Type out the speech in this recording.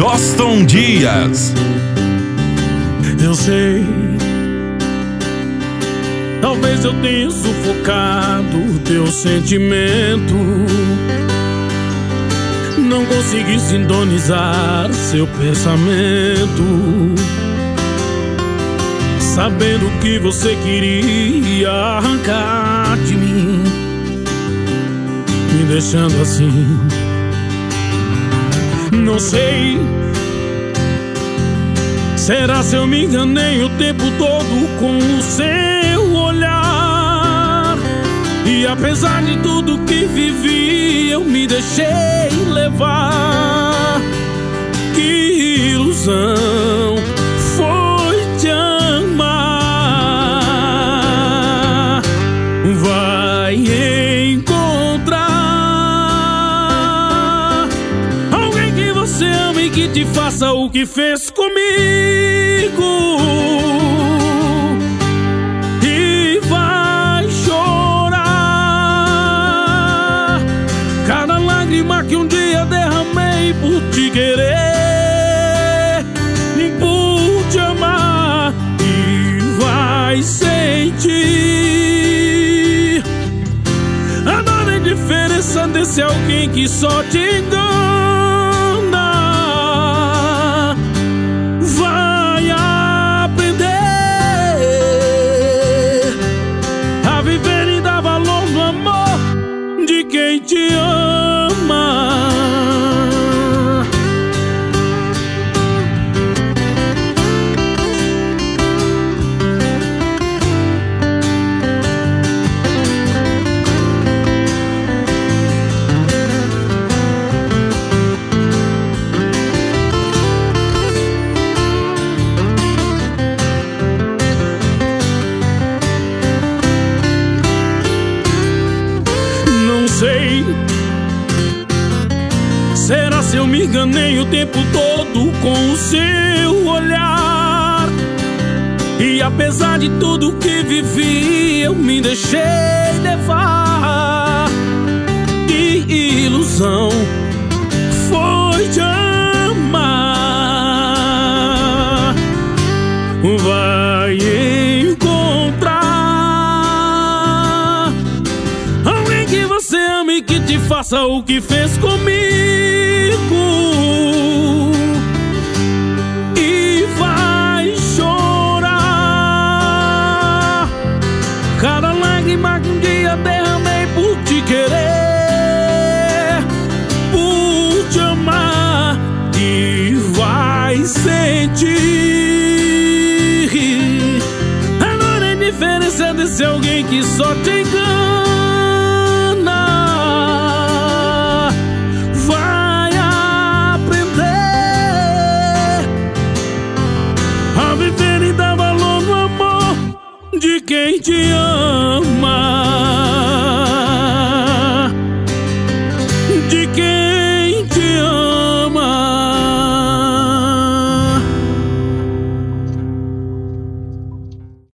Joston Dias. Eu sei, talvez eu tenha sufocado o teu sentimento. Não consegui sintonizar seu pensamento, sabendo que você queria arrancar de mim, me deixando assim. Não sei, será se eu me enganei o tempo todo com o seu olhar? E apesar de tudo que vivi, eu me deixei levar. Que ilusão foi te amar. Vai encontrar alguém que você ama e que te faça o que fez comigo. E vai chorar cada lágrima que um dia derramei por te querer, por te amar. E vai sentir a enorme diferença desse alguém que só te engana. Vai aprender a viver e dar valor no amor de quem te ama. Não sei, será se eu me enganei o tempo todo com o seu olhar? E apesar de tudo que vivi, eu me deixei levar. Que ilusão foi te amar. Vai encontrar alguém que você ama e que te faça o que fez comigo. E vai chorar cada lágrima que um dia derramei por te querer, por te amar. E vai sentir a enorme diferença desse alguém que só te engana. Vai aprender a viver e dar valor no amor de quem te ama.